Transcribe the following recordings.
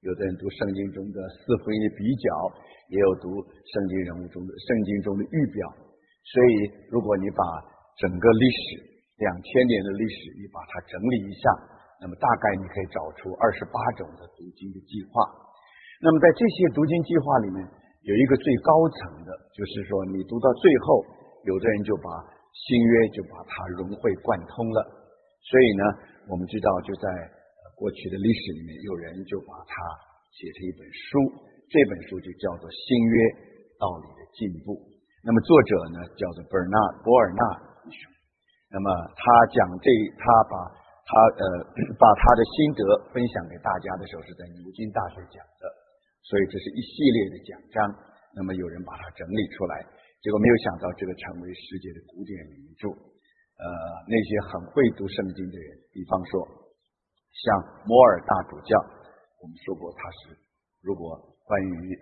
有的人读圣经中的四福音的比较，也有读圣经中的预表。所以如果你把整个历史2000年的历史你把它整理一下，那么大概你可以找出28种的读经的计划。那么在这些读经计划里面，有一个最高层的，就是说你读到最后，有的人就把新约就把它融会贯通了。所以呢，我们知道就在过去的历史里面，有人就把它写成一本书，这本书就叫做《新约道理的进步》。那么作者呢叫做博尔纳弟兄。那么他把他的心得分享给大家的时候，是在牛津大学讲的，所以这是一系列的讲章。那么有人把它整理出来，结果没有想到这个成为世界的古典名著。那些很会读圣经的人，比方说像摩尔大主教，我们说过他是，如果关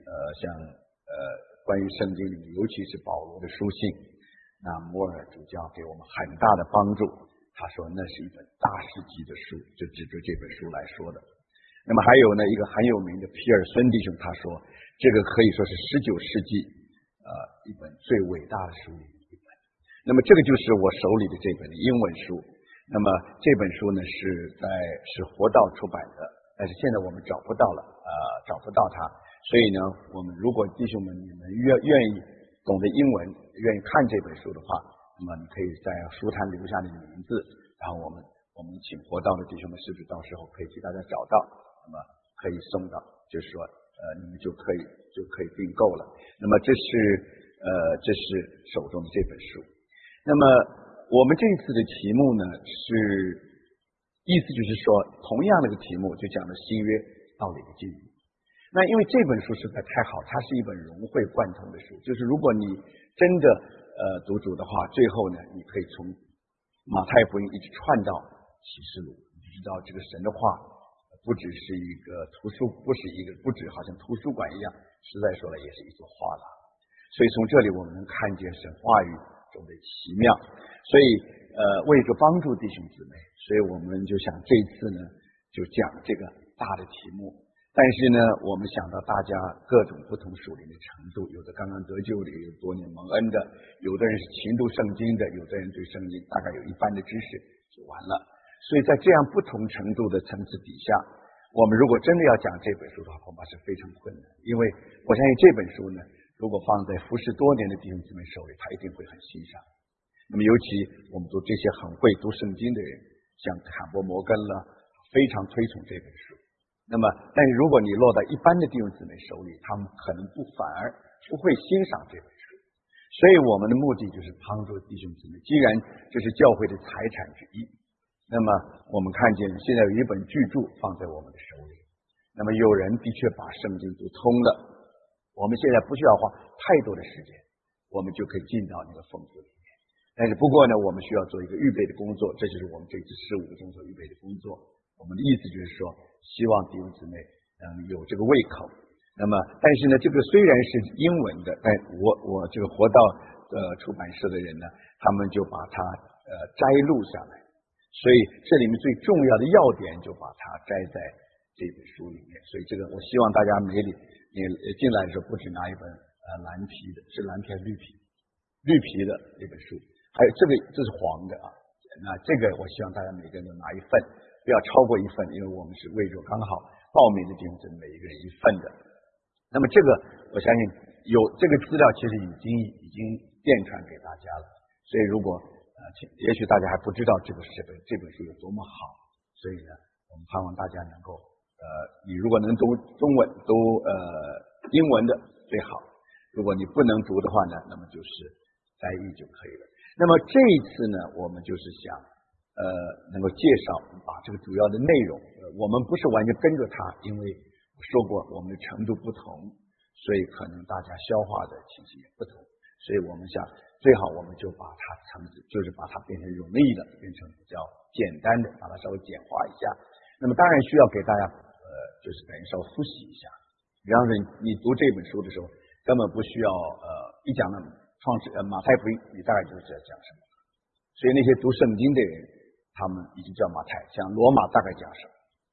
于圣经里面，尤其是保罗的书信，那摩尔主教给我们很大的帮助。他说那是一本大师级的书，就指着这本书来说的。那么还有呢，一个很有名的皮尔孙弟兄，他说这个可以说是19世纪一本最伟大的书里一本。那么这个就是我手里的这本英文书。那么这本书呢是活道出版的，但是现在我们找不到它。所以呢，我们如果弟兄们你们愿意懂得英文，愿意看这本书的话，那么你可以在书摊留下你的名字，然后我们请活道的弟兄们是不是到时候可以替大家找到，那么可以送到，就是说你们就可以订购了。那么这是手中的这本书。那么我们这一次的题目呢意思就是说，同样的一个题目就讲了新约道理的进步。那因为这本书实在太好，它是一本融会贯通的书，就是如果你真的读主的话，最后呢你可以从马太福音一直串到启示录，你知道这个神的话不只是一个不止好像图书馆一样，实在说来也是一座画廊。所以从这里我们能看见神话语中的奇妙。所以为着帮助弟兄姊妹，所以我们就想这次呢就讲这个大的题目。但是呢，我们想到大家各种不同属灵的程度，有的刚刚得救的，有多年蒙恩的，有的人是勤读圣经的，有的人对圣经大概有一般的知识就完了。所以在这样不同程度的层次底下，我们如果真的要讲这本书的话，恐怕是非常困难。因为我相信这本书呢，如果放在服侍多年的弟兄姊妹手里，他一定会很欣赏。那么尤其我们读这些很会读圣经的人，像坎伯摩根了，非常推崇这本书。那么但是如果你落到一般的弟兄姊妹手里，他们可能反而不会欣赏这本书。所以我们的目的就是帮助弟兄姊妹，既然这是教会的财产之一，那么我们看见现在有一本巨著放在我们的手里，那么有人的确把圣经读通了，我们现在不需要花太多的时间，我们就可以进到那个丰富里面。但是不过呢，我们需要做一个预备的工作，这就是我们这次15个钟头预备的工作。我们的意思就是说，希望弟兄姊妹有这个胃口。那么但是呢，这个虽然是英文的，但我这个活道出版社的人呢，他们就把它摘录下来，所以这里面最重要的要点就把它摘在这本书里面。所以这个我希望大家你进来的时候不只拿一本蓝皮的，是蓝皮还是绿皮的这本书，还有这是黄的啊。那这个我希望大家每个人都拿一份，不要超过一份，因为我们是为着刚好报名的弟兄姊妹每一个人一份的。那么这个我相信有这个资料其实已经电传给大家了，所以如果也许大家还不知道这本书有多么好，所以呢我们盼望大家能够你如果能读中文读英文的最好，如果你不能读的话呢，那么就是翻译就可以了。那么这一次呢，我们就是想能够介绍把这个主要的内容，我们不是完全跟着它，因为我说过我们的程度不同，所以可能大家消化的情形也不同，所以我们想最好我们就把它就是把它变成容易的，变成比较简单的，把它稍微简化一下。那么当然需要给大家就是等于稍微复习一下。比方说你读这本书的时候，根本不需要一讲到马太福音，你大概就知道讲什么。所以那些读圣经的人，他们已经叫马太，像罗马大概讲什么，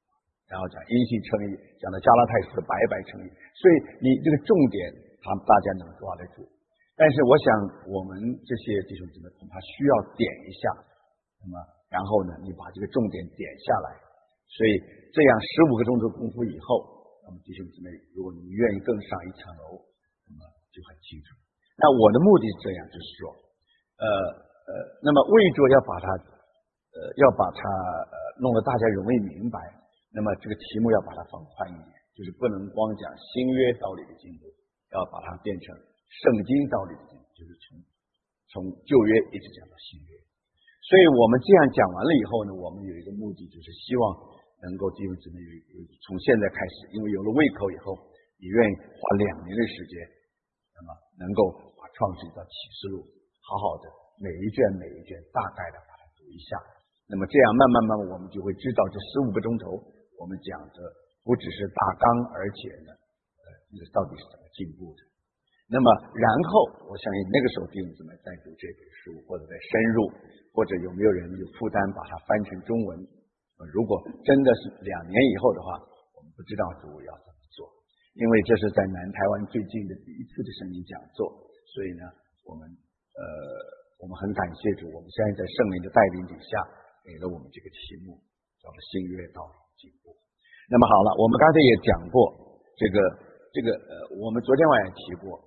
然后讲因信称义，讲到加拉太书的白白称义，所以你这个重点大家能抓得住。但是我想我们这些弟兄姊妹恐怕需要点一下，那么然后呢你把这个重点点下来，所以这样15个钟头功夫以后，那么弟兄姊妹如果你愿意更上一层楼，那么就很清楚。那我的目的是这样，就是说那么为着要把它弄得大家容易明白，那么这个题目要把它放宽一点，就是不能光讲新约道理的进步，要把它变成圣经道理的进步，就是从旧约一直讲到新约。所以我们这样讲完了以后呢，我们有一个目的，就是希望能够弟兄姊妹从现在开始，因为有了胃口以后，你愿意花2年的时间，那么能够把创世纪到启示录好好的每一卷大概的把它读一下。那么这样慢慢我们就会知道这15个钟头我们讲的不只是大纲，而且呢到底是怎么进步的。那么然后我相信那个时候弟兄姊妹再读这本书，或者再深入，或者有没有人有负担把它翻成中文，如果真的是2年以后的话，我们不知道主要怎么做，因为这是在南台湾最近的第一次的圣经讲座，所以呢我们很感谢主，我们现在在圣灵的带领底下给了我们这个题目，叫做新约道理进步。那么好了，我们刚才也讲过这个我们昨天晚上也提过，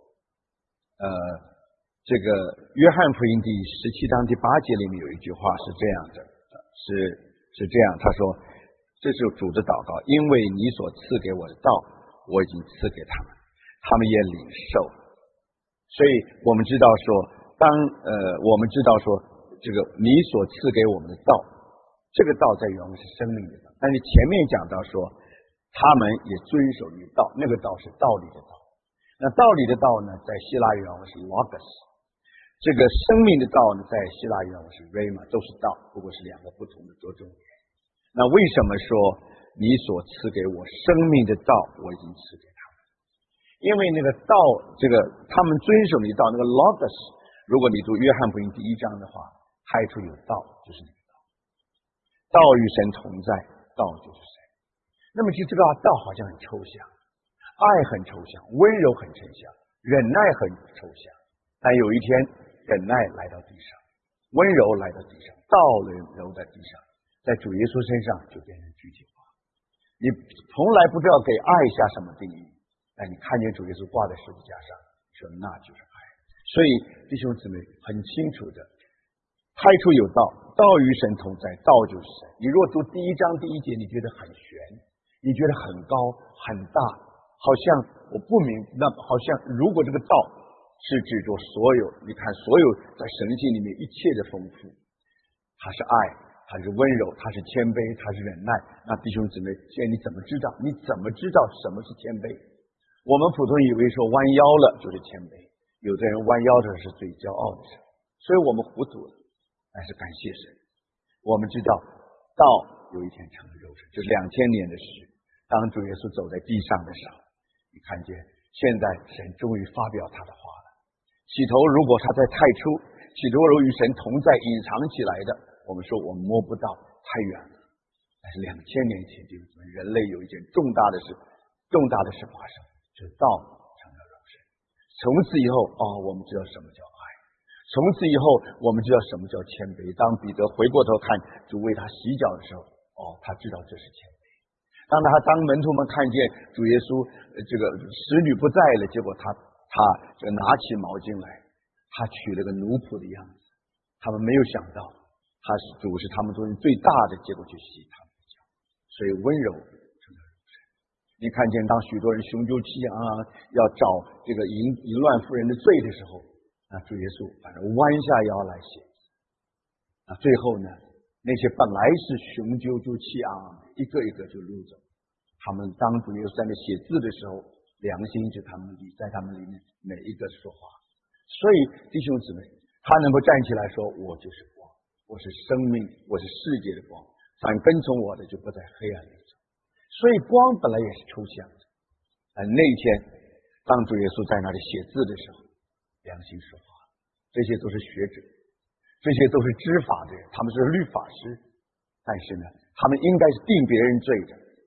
这个约翰福音第17章第8节里面有一句话是这样的，是这样，他说这是主的祷告，因为你所赐给我的道我已经赐给他们，他们也领受。所以我们知道说我们知道说这个你所赐给我们的道，这个道在原文是生命的道，但是前面讲到说他们也遵守于道，那个道是道理的道。那道理的道呢，在希腊原文是 logos， 这个生命的道呢，在希腊原文是 rhema， 都是道，不过是2个不同的着重点。那为什么说你所赐给我生命的道我已经赐给他们？因为那个道，这个他们遵守的道，那个 logos， 如果你读约翰福音第1章的话，开出有道，就是那个道，道与神同在，道就是神。那么就这个道好像很抽象，爱很抽象，温柔很抽象，忍耐很抽象，但有一天忍耐来到地上，温柔来到地上，道留在地上，在主耶稣身上就变成具体化。你从来不知道给爱下什么定义，但你看见主耶稣挂在十字架上，说那就是爱。所以弟兄姊妹很清楚的开出有道，道与神同在，道就是神。你若读第1章第1节，你觉得很玄，你觉得很高很大，好像我不明，那好像如果这个道是指着所有，你看所有在神性里面一切的丰富，它是爱，它是温柔，它是谦卑，它是忍耐。那弟兄姊妹，现在你怎么知道？你怎么知道什么是谦卑？我们普通以为说弯腰了就是谦卑，有的人弯腰的是最骄傲的时候，所以我们糊涂了。但是感谢神，我们知道道有一天成了肉身，就是2000年的事。当主耶稣走在地上的时候，你看见现在神终于发表他的话了。起头如果他在太初，起头如与神同在隐藏起来的，我们说我们摸不到，太远了。但是2000年前就是人类有一件重大的事发生，就是道成了肉身。从此以后我们知道什么叫爱，从此以后我们知道什么叫谦卑。当彼得回过头看主为他洗脚的时候，他知道这是谦卑。当门徒们看见主耶稣这个使女不在了，结果他就拿起毛巾来，他取了个奴仆的样子，他们没有想到主是他们中间最大的，结果去洗他们的脚。所以温柔成了肉身。你看见当许多人雄赳气昂要找这个淫乱妇人的罪的时候，那主耶稣反正弯下腰来写字。那最后呢，那些本来是雄赳气昂一个一个就溜走。他们当主耶稣在那写字的时候，良心就在他们里面每一个说话。所以弟兄姊妹，他能够站起来说我就是光，我是生命，我是世界的光，凡跟从我的就不在黑暗里走。所以光本来也是抽象的，但那一天当主耶稣在那里写字的时候，良心说话。这些都是学者，这些都是知法的人，他们是律法师，但是呢他们应该是定别人罪的，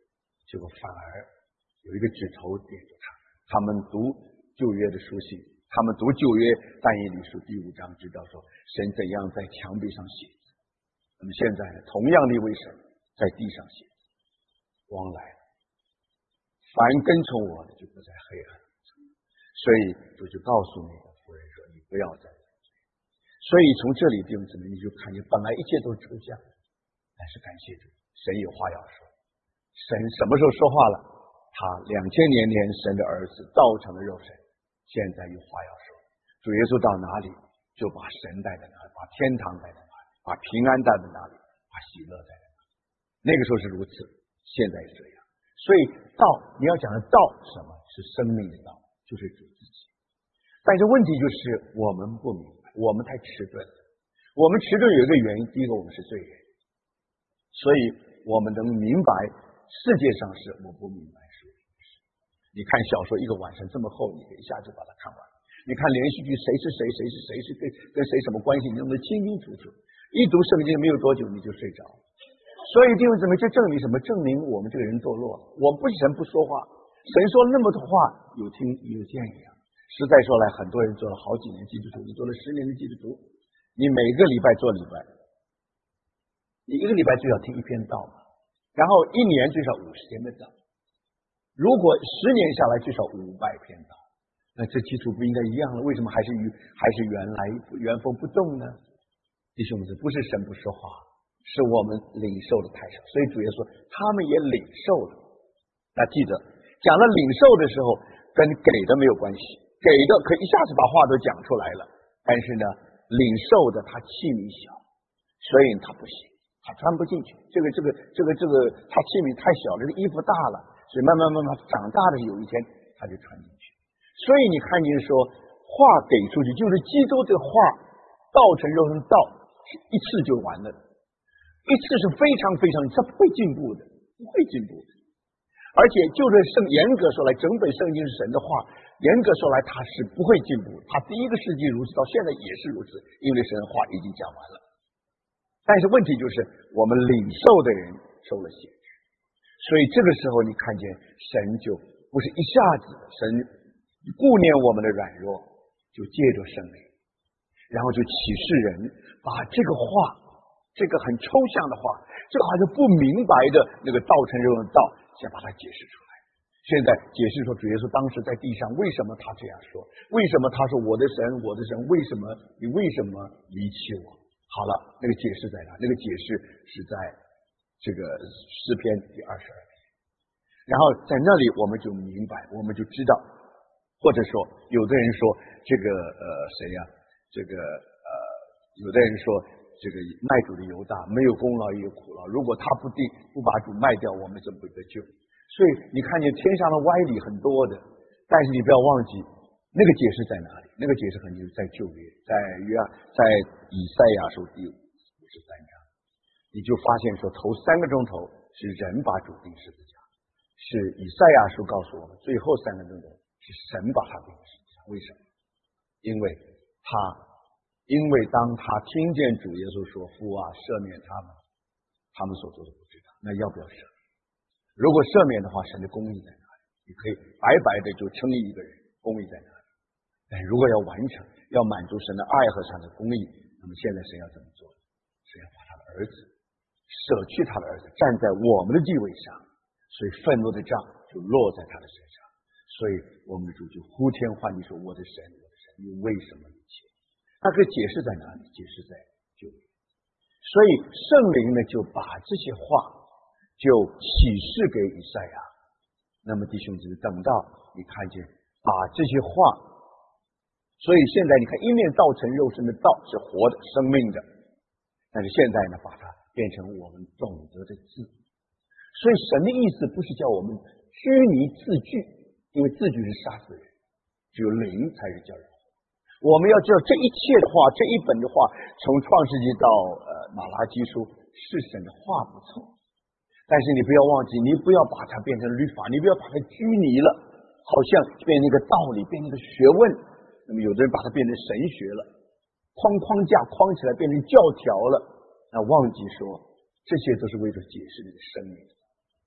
结果反而有一个指头点着他们读旧约的书信，他们读旧约但以理书第5章，知道说神怎样在墙壁上写字。那么现在呢，同样的一位神在地上写字，光来了，凡跟从我的就不在黑暗中。所以主就告诉那个妇人说，你不要再犯罪。所以从这里弟兄姊妹，你就看见本来一切都是抽象，但是感谢主，神有话要说。神什么时候说话了？他2000年前神的儿子道成了肉身，现在有话要说。主耶稣到哪里，就把神带在哪里，把天堂带在哪里，把平安带在哪里，把喜乐带在哪里。那个时候是如此，现在是这样。所以道，你要讲的道什么？是生命的道，就是主自己。但是问题就是我们不明白，我们太迟钝了。我们迟钝有一个原因，第一个我们是罪人，所以我们能明白世界上是我不明白属灵的事。你看小说一个晚上这么厚，你一下就把它看完。你看连续剧谁是谁，谁是谁，是跟谁什么关系，你弄得清清楚楚。一读圣经没有多久你就睡着。所以弟兄姊妹，这证明什么？证明我们这个人堕落了。我们不是神不说话，神说那么多话，有听有见一样。实在说来，很多人做了好几年基督徒，你做了10年的基督徒，你每个礼拜做礼拜，你一个礼拜最少听1篇道吧，然后1年最少50天的道。如果10年下来最少500篇道，那这基础不应该一样了？为什么还是原封不动呢？弟兄们，不是神不说话，是我们领受的太少。所以主耶稣他们也领受了。那记得讲了领受的时候，跟给的没有关系，给的可一下子把话都讲出来了，但是呢，领受的他器皿小，所以他不行，他穿不进去。他器皿太小了，这个衣服大了，所以慢慢长大的有一天他就穿进去。所以你看见说话给出去，就是基督这个话道成肉身道是一次就完了的，一次是非常非常，它不会进步的，不会进步的。而且就是严格说来，整本圣经是神的话，严格说来它是不会进步的。它第1个世纪如此，到现在也是如此，因为神的话已经讲完了。但是问题就是我们领受的人受了限制，所以这个时候你看见神就不是一下子，神顾念我们的软弱，就借着圣灵，然后就启示人，把这个话，这个很抽象的话，这个好像不明白的那个道成肉身的道，先把它解释出来。现在解释说主耶稣当时在地上，为什么他这样说？为什么他说我的神，我的神，你为什么离弃我？好了，那个解释在哪？那个解释是在这个诗篇第22篇。然后在那里我们就明白，我们就知道，或者说有的人说这个谁呀？有的人说这个卖主的犹大没有功劳也有苦劳，如果他不把主卖掉，我们怎么会得救？所以你看见天上的歪理很多的，但是你不要忘记那个解释在哪里？那个解释很就是在旧约，在以赛亚书第53章，你就发现说头3个钟头是人把主钉十字架，是以赛亚书告诉我们最后3个钟头是神把他钉十字架。为什么？因为当他听见主耶稣说父啊赦免他们所做的不知道，那要不要赦免？如果赦免的话，神的公义在哪里？你可以白白的就称义一个人，公义在哪里？但如果要完成，要满足神的爱和神的公义，那么现在神要怎么做？神要把他的儿子舍去他的儿子站在我们的地位上，所以愤怒的杖就落在他的身上。所以我们的主就呼天唤地说我的神，我的神，你为什么离弃我？那个解释在哪里？解释在旧约。所以圣灵呢就把这些话就启示给以赛亚。那么弟兄姊妹，等到你看见把这些话，所以现在你看一面道成肉身的道是活的生命的，但是现在呢把它变成我们懂得的字。所以神的意思不是叫我们拘泥字句，因为字句是杀死人，只有灵才是叫人活。我们要知道这一切的话，这一本的话，从创世纪到马拉基书是神的话不错，但是你不要忘记，你不要把它变成律法，你不要把它拘泥了，好像变成一个道理，变成一个学问。那么有的人把它变成神学了，框架框起来变成教条了，那忘记说这些都是为了解释你的生命。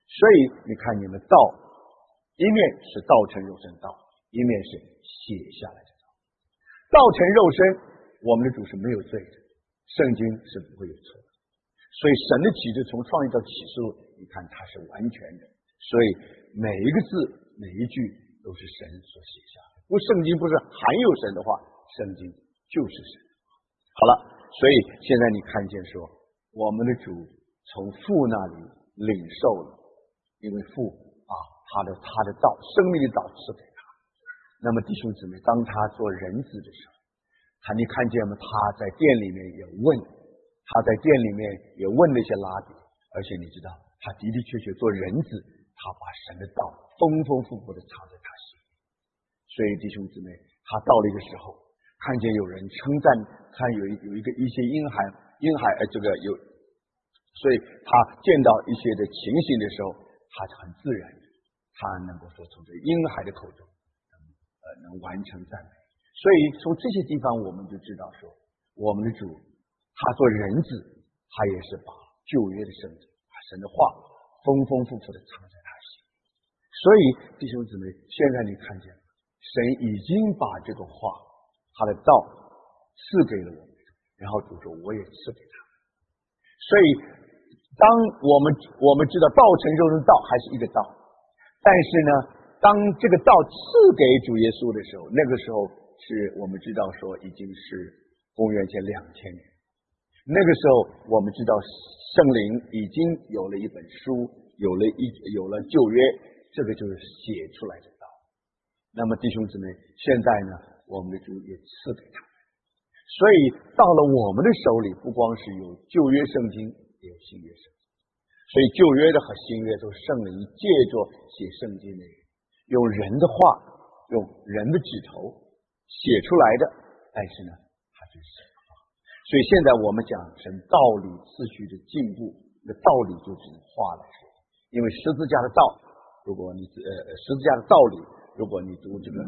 所以你看见了道，一面是道成肉身道，一面是写下来的道。道成肉身，我们的主是没有罪的，圣经是不会有错的。所以神的启示从创立到启示录，你看它是完全的，所以每一个字每一句都是神所写下的。不，圣经不是含有神的话，圣经就是神。好了，所以现在你看见说，我们的主从父那里领受了，因为父他的道，生命的道赐给他。那么弟兄姊妹，当他做人子的时候，你看见吗？他在殿里面也问，他在殿里面也问那些拉比，而且你知道，他的的确确做人子，他把神的道丰丰富富的藏在他心里。所以弟兄姊妹，他到了一个时候，看见有人称赞，看有一些婴孩这个有，所以他见到一些的情形的时候，他很自然，他能够说从这婴孩的口中能完成赞美。所以从这些地方我们就知道说，我们的主他做人子，他也是把旧约的圣经，把神的话丰丰富富的藏在他心。所以弟兄姊妹，现在你看见神已经把这个话，他的道赐给了我们，然后主说我也赐给他们。所以当我们知道道成肉身道还是一个道，但是呢，当这个道赐给主耶稣的时候，那个时候是我们知道说已经是公元前2000年。那个时候我们知道圣灵已经有了一本书，有了旧约，这个就是写出来的道。那么弟兄姊妹，现在呢，我们的主也赐给他们。所以到了我们的手里，不光是有旧约圣经，也有新约圣经。所以旧约的和新约都是圣灵借着写圣经的人，用人的话，用人的指头写出来的，但是呢，它就是神的话。所以现在我们讲神道理次序的进步，那道理就只能话来说，因为十字架的道，如果你十字架的道理，如果你读这个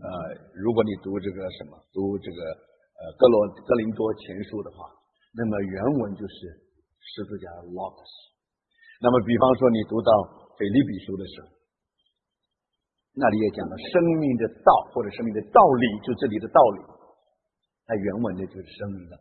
哥林多前书的话，那么原文就是十字架的 logos。那么比方说你读到腓立比书的时候，那里也讲到生命的道或者生命的道理，就这里的道理，那原文的就是生命的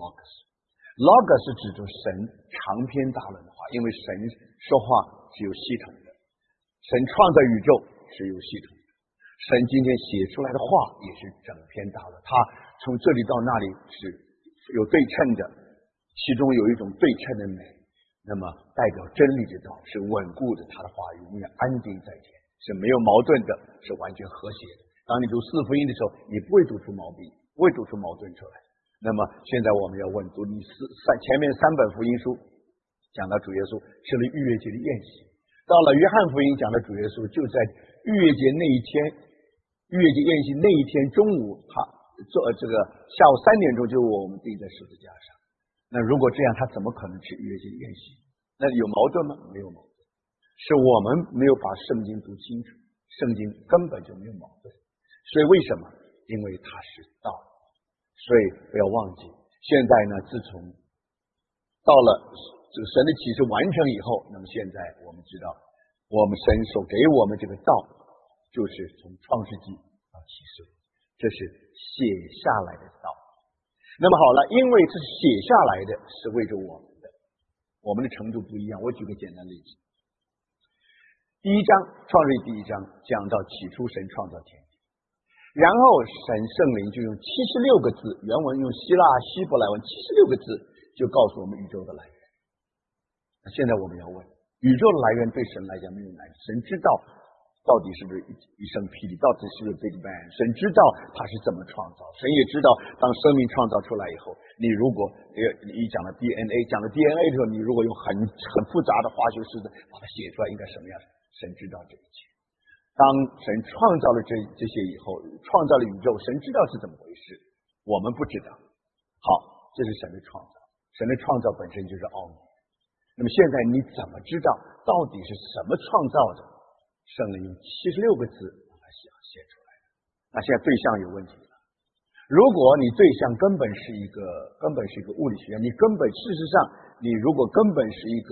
logos。logos 是指着神长篇大论的话，因为神说话是有系统的，神创造宇宙是有系统的，神今天写出来的话也是整篇大论，他从这里到那里是有对称的，其中有一种对称的美，那么代表真理的道是稳固的，他的话永远安定在天，是没有矛盾的，是完全和谐的。当你读四福音的时候，你不会读出毛病，不会读出矛盾出来。那么现在我们要问，读你前面3本福音书讲到主耶稣吃了逾越节的宴席，到了约翰福音讲到主耶稣就在逾越节那一天，逾越节宴席那一天中午，他做这个下午3点钟就我们钉在十字架上。那如果这样，他怎么可能吃逾越节的宴席？那有矛盾吗？没有矛盾，是我们没有把圣经读清楚，圣经根本就没有矛盾。所以为什么？因为它是道。所以不要忘记，现在呢，自从到了这个神的启示完成以后，那么现在我们知道，我们神所给我们这个道，就是从创世纪到启示，这是写下来的道。那么好了，因为这是写下来的，是为着我们的，我们的程度不一样。我举个简单例子，第1章创世纪第1章讲到起初神创造天地，然后圣灵就用76个字，原文用希腊希伯来文76个字，就告诉我们宇宙的来源。那现在我们要问，宇宙的来源对神来讲没有难题，神知道到底是不是一声霹雳，到底是不是 Big Bang， 神知道他是怎么创造，神也知道当生命创造出来以后，你如果你讲了 DNA， 讲了 DNA 的时候，你如果用很复杂的化学式子把它写出来，应该什么样？神知道这一切。当神创造了这些以后，创造了宇宙，神知道是怎么回事，我们不知道。好，这是神的创造，神的创造本身就是奥秘。那么现在你怎么知道到底是什么创造的？圣灵用76个字把它写出来。那现在对象有问题了。如果你对象根本是一个物理学家，你根本事实上你如果根本是一个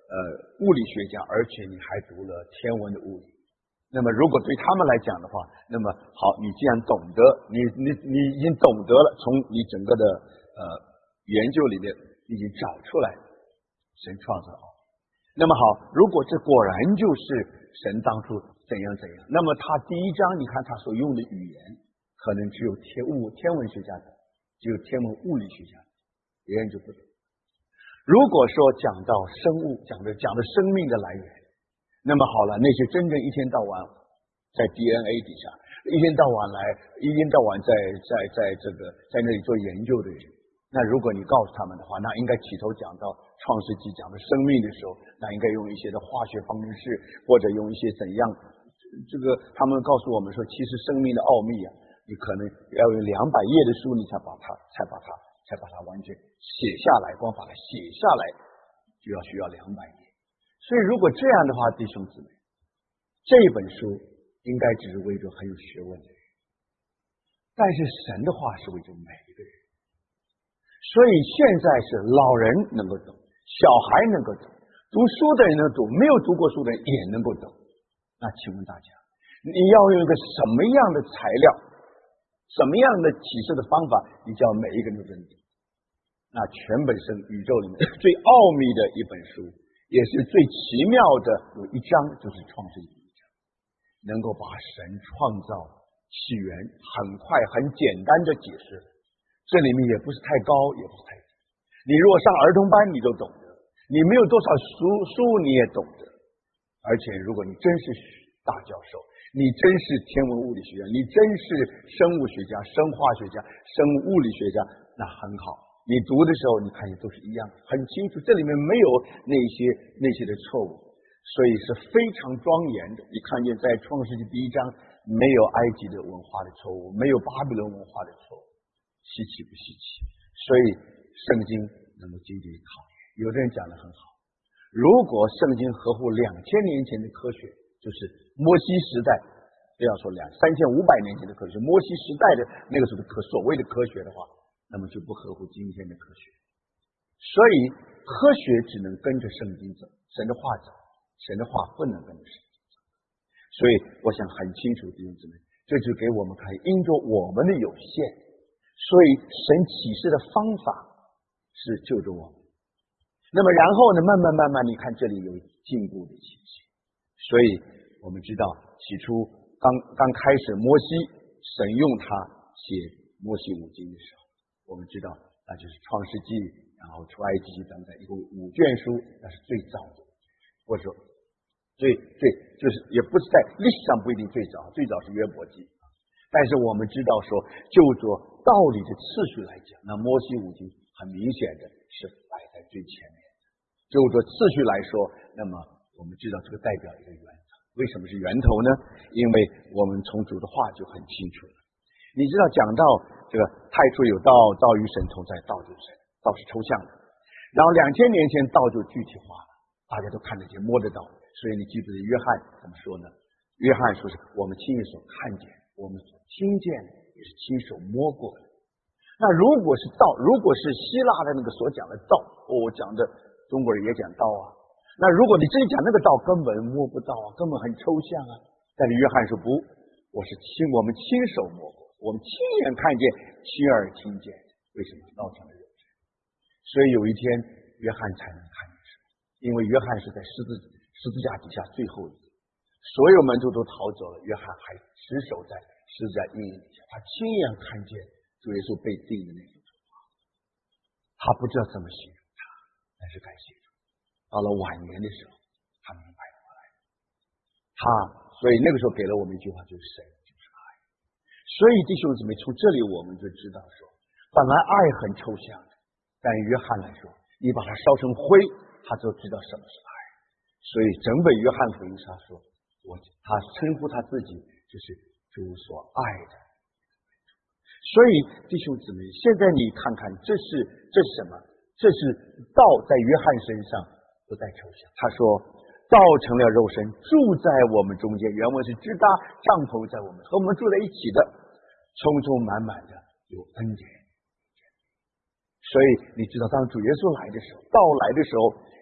物理学家，而且你还读了天文的物理。那么如果对他们来讲的话，那么好，你既然懂得，你已经懂得了，从你整个的研究里面已经找出来神创造的奥秘。那么好，如果这果然就是神当初怎样怎样，那么他第一章你看他所用的语言，可能只有天文学家的，只有天文物理学家的，别人就不懂。如果说讲到生物，讲的生命的来源，那么好了，那些真正一天到晚在 DNA 底下，一天到晚在那里做研究的人，那如果你告诉他们的话，那应该起头讲到创世纪讲的生命的时候，那应该用一些的化学方程式，或者用一些怎样，他们告诉我们说，其实生命的奥秘啊，你可能要用200页的书，你才把它完全写下来，光把它写下来就需要200页。所以如果这样的话，弟兄姊妹，这本书应该只是为着很有学问的人，但是神的话是为着每一个人。所以现在是老人能够懂，小孩能够懂，读书的人能懂，没有读过书的人也能够懂。那请问大家，你要用一个什么样的材料，什么样的启示的方法，你叫每一个人都能懂？那全本身宇宙里面最奥秘的一本书，也是最奇妙的有一章，就是创世纪1章，能够把神创造起源很快很简单的解释。这里面也不是太高，也不是太低。你如果上儿童班，你都懂得；你没有多少书，你也懂得。而且，如果你真是大教授，你真是天文物理学家，你真是生物学家、生化学家、生物理学家，那很好。你读的时候，你看也都是一样，很清楚，这里面没有那些的错误，所以是非常庄严的。你看见在创世纪1章，没有埃及的文化的错误，没有巴比伦文化的错误。稀奇不稀奇？所以圣经能够经得起考验。有的人讲得很好，如果圣经合乎2000年前的科学，就是摩西时代，不要说3500年前的科学，摩西时代的那个时候的所谓的科学的话，那么就不合乎今天的科学。所以科学只能跟着圣经走，神的话走，神的话不能跟着圣经走。所以我想很清楚弟兄姊妹，这就给我们看，因着我们的有限，所以神启示的方法是救助我们。那么然后呢，慢慢你看这里有进步的情形。所以我们知道起初刚开始摩西神用他写摩西五经的时候，我们知道那就是创世纪，然后出埃及记等等，一共5卷书，那是最早的，或者说最就是也不是在历史上不一定最早，最早是约伯记。但是我们知道说，就着道理的次序来讲，那摩西五经很明显的是摆在最前面的。就着次序来说，那么我们知道这个代表一个源头。为什么是源头呢？因为我们从主的话就很清楚了。你知道讲到这个太初有道，道与神同在，道就是神，道是抽象的。然后2000年前道就具体化了，大家都看得见摸得到。所以你记不记得约翰怎么说呢？约翰说是我们亲眼所看见，我们所听见也是亲手摸过的。那如果是道，如果是希腊的那个所讲的道，讲的中国人也讲道啊。那如果你真讲那个道，根本摸不到啊，根本很抽象啊。但是约翰说不，我们亲手摸过，我们亲眼看见，亲耳听见。为什么？道成了肉身。所以有一天约翰才能看见什么？因为约翰是在十字架底下最后一个，所有门徒都逃走了，约翰还持守在十字架阴影底下，他亲眼看见主耶稣被钉的那幅图画。他不知道怎么形容他，但是感谢主，到了晚年的时候，他明白过来。所以那个时候给了我们一句话，就是神就是爱。所以弟兄姊妹，从这里我们就知道说，本来爱很抽象的，但约翰来说，你把它烧成灰，他就知道什么是爱。所以整本约翰福音上说，他称呼他自己就是主所爱的。所以弟兄姊妹，现在你看看，这是什么？这是道在约翰身上不再抽象。他说道成了肉身，住在我们中间，原文是支搭帐篷在我们，和我们住在一起的，充充满满的有恩典。所以你知道当主耶稣来的时候，道来的时候，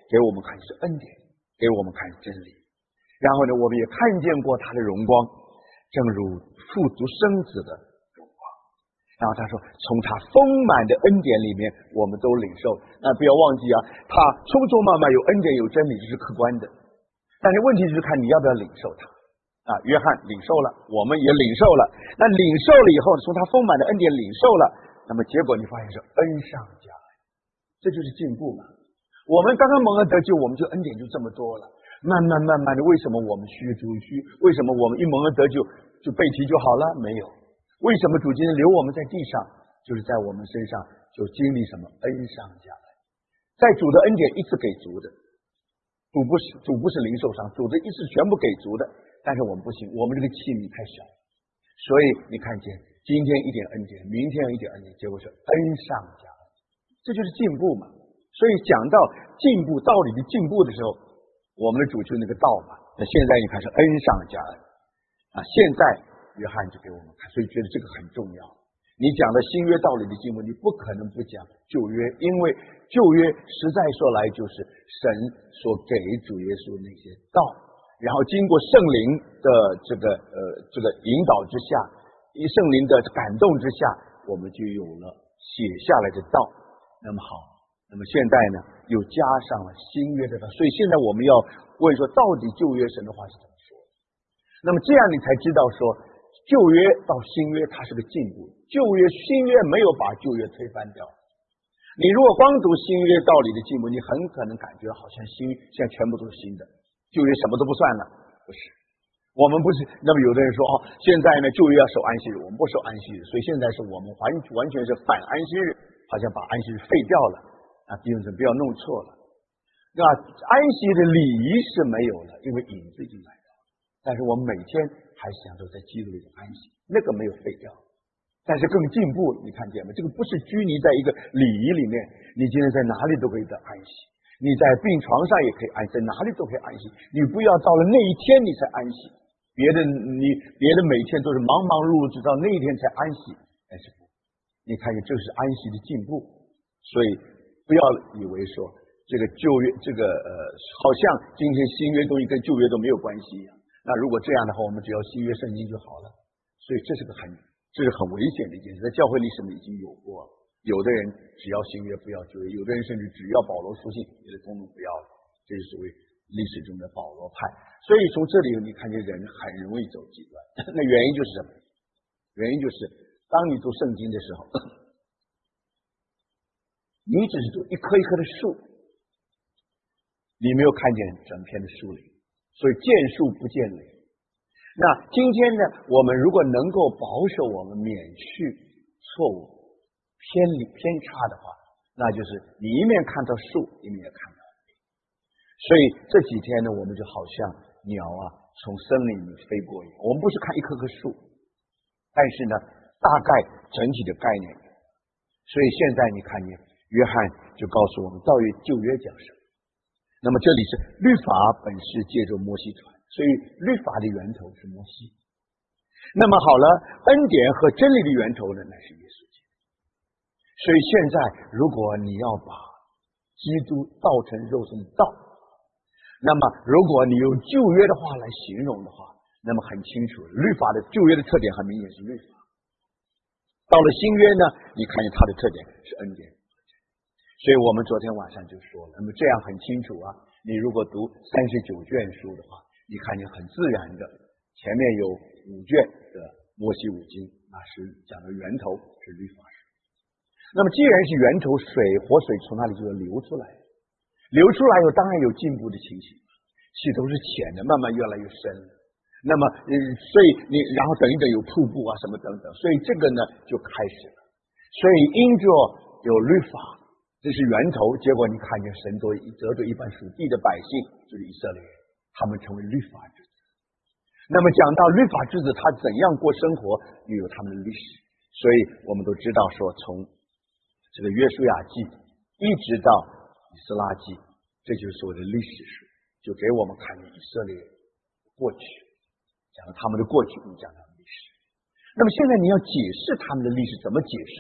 给我们看是恩典，给我们看真理。然后呢，我们也看见过他的荣光，正如富足生子的荣光。然后他说，从他丰满的恩典里面，我们都领受。那不要忘记啊，他匆匆忙忙有恩典有真理，这是客观的。但是问题就是看你要不要领受它啊。约翰领受了，我们也领受了。那领受了以后，从他丰满的恩典领受了，那么结果你发现是恩上加恩，这就是进步嘛。我们刚刚蒙恩得救，我们就恩典就这么多了。慢慢的，为什么我们虚主虚？为什么我们一蒙恩得救就背题就好了？没有。为什么主今天留我们在地上？就是在我们身上就经历什么恩上加恩，在主的恩典一次给足的。主不是零售商，主的一次全部给足的。但是我们不行，我们这个器皿太小，所以你看见今天一点恩典，明天一点恩典，结果是恩上加恩，这就是进步嘛。所以讲到进步道理的进步的时候，我们的主就是那个道嘛。那现在你看是恩上加恩啊，现在约翰就给我们看，所以觉得这个很重要。你讲的新约道理的进步，你不可能不讲旧约，因为旧约实在说来就是神所给主耶稣那些道，然后经过圣灵的这个引导之下，圣灵的感动之下，我们就有了写下来的道。那么好，那么现在呢又加上了新约的道，所以现在我们要问说，到底旧约神的话是怎么说？那么这样你才知道说，旧约到新约它是个进步，旧约新约没有把旧约推翻掉。你如果光读新约道理的进步，你很可能感觉好像现在全部都是新的，旧约什么都不算了。不是，我们不是。那么有的人说现在呢旧约要守安息日，我们不守安息日，所以现在是我们完全是反安息日，好像把安息日废掉了啊！弟兄姊妹不要弄错了。那安息的礼仪是没有了，因为影子已经来了。但是我们每天还是享受在基督里的安息，那个没有废掉。但是更进步，你看见吗？这个不是拘泥在一个礼仪里面，你今天在哪里都可以得安息，你在病床上也可以安息，在哪里都可以安息。你不要到了那一天你才安息，别的每天都是忙忙碌碌，直到那一天才安息。但是你看见这是安息的进步，所以不要以为说这个旧约好像今天新约东西跟旧约都没有关系一样。那如果这样的话，我们只要新约圣经就好了。所以这是很危险的一件事，在教会历史里已经有过。有的人只要新约不要旧约，有的人甚至只要保罗书信，别的通通不要了。这是所谓历史中的保罗派。所以从这里你看见人很容易走极端。那原因就是什么？原因就是当你读圣经的时候，你只是读一棵一棵的树，你没有看见整片的树林，所以见树不见林。那今天呢，我们如果能够保守我们免去错误偏差的话，那就是你一面看到树，一面也看到林。所以这几天呢，我们就好像鸟啊从森林里面飞过一样，我们不是看一棵棵树，但是呢大概整体的概念。所以现在你看见约翰就告诉我们到底旧约讲什么。那么这里是律法本是借着摩西传，所以律法的源头是摩西。那么好了，恩典和真理的源头呢，那是耶稣基督。所以现在如果你要把基督道成肉身的道，那么如果你用旧约的话来形容的话，那么很清楚，律法的旧约的特点很明显是律法。到了新约呢，你看见它的特点是恩典。所以我们昨天晚上就说了，那么这样很清楚啊。你如果读39卷书的话，你看见很自然的，前面有5卷的摩西五经，那是讲的源头是律法书。那么既然是源头，活水从那里就要流出来，流出来以后当然有进步的情形，起头是浅的，慢慢越来越深了。那么所以你然后等一等有瀑布啊什么等等，所以这个呢就开始了。所以因着有律法，这是源头，结果你看见神得罪一般属地的百姓，就是以色列人，他们成为律法之子。那么讲到律法之子他怎样过生活，又有他们的历史。所以我们都知道说，从这个约书亚记一直到以斯拉记，这就是所谓的历史书，就给我们看见以色列过去，讲了他们的过去，讲他们的历史。那么现在你要解释他们的历史，怎么解释的？